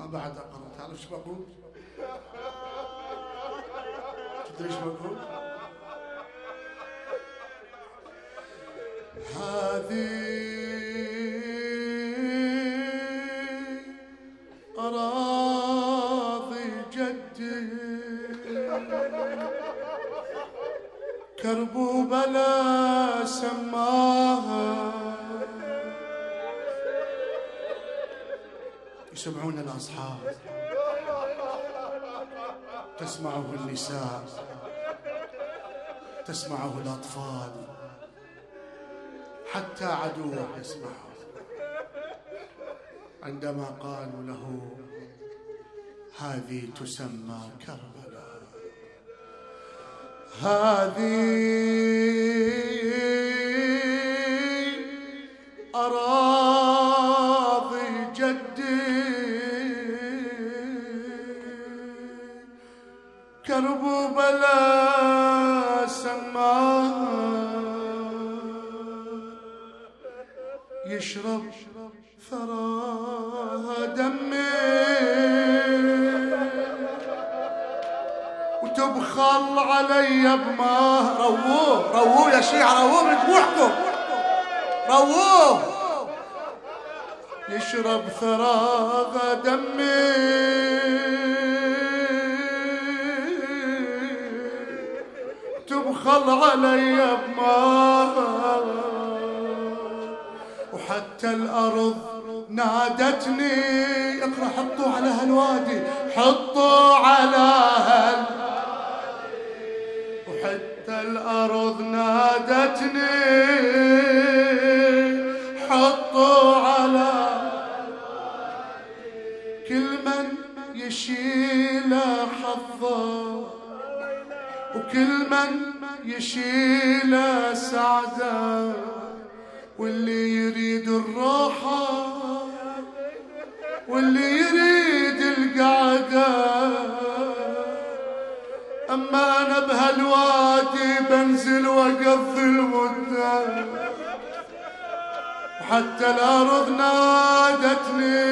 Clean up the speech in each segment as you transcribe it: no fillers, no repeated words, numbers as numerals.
ما بعد أقرأ. تعرف شو بقول؟ تدري شو بقول؟ هذه أراضي جدي كربوبلا سماها. يسمعون الأصحاب، تسمعه النساء، تسمعه الأطفال، حتى عدوه يسمعه عندما قالوا له هذه تسمى كربلاء، هذه أراضي جدي كربلاء سماها. يشرب ثراها دمي وتبخل علي بماه. رووه رووه يا شيعة، رووه من دموعكم، رووه. يشرب ثراها دمي تبخل علي بماه. وحتى الأرض نادتني. اقرأ حطوا على هالوادي، حطوا على وحتى الأرض نادتني حطوا على كل من يشيل حظه وكل من يشيل سعده. واللي يريد الراحة واللي يريد القعدة، أما أنا بهالوادي بنزل وأقضي المدة. وحتى الأرض نادتني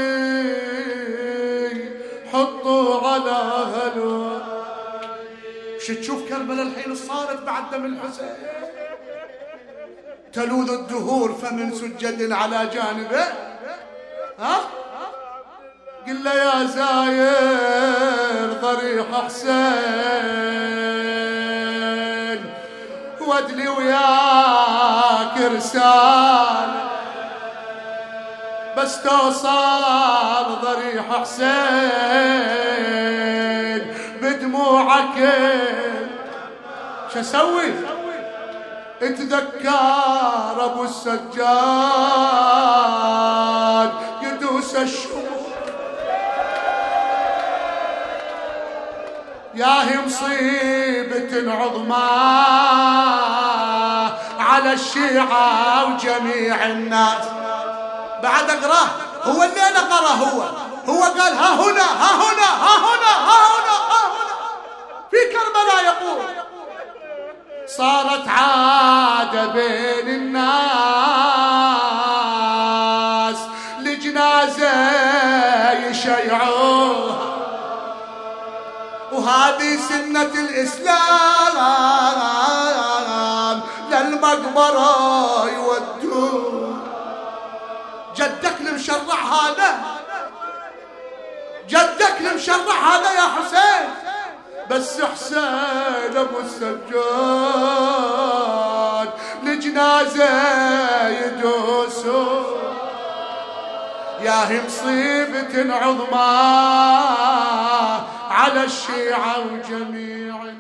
حطوا على هالوادي. وش تشوف كربلاء الحين صارت بعد دم الحسين؟ تلوذ الدهور فمن سجد على جانبه. ها قل له يا زاير ضريح حسين وادلي وياك رسالة، بس توصل ضريح حسين بدموعك شو اسوي؟ اتذكر ابو السجاد يدوس الشموع. ياهي مصيبة عظمى على الشيعة وجميع الناس. بعد اقراه، هو اللي انا قراه، هو قال ها هنا ها هنا ها هنا ها هنا ها هنا في كربلاء. يقول صارت عادة بين الناس لجنازة يشيعوها، وهذه سنة الإسلام للمقبرة يودوه. جدك المشرع هذا، جدك المشرع هذا يا حسين، بس حسين ابو السجاد لجنازة يدوسوا. ياهي مصيبة عظمى على الشيعة وجميع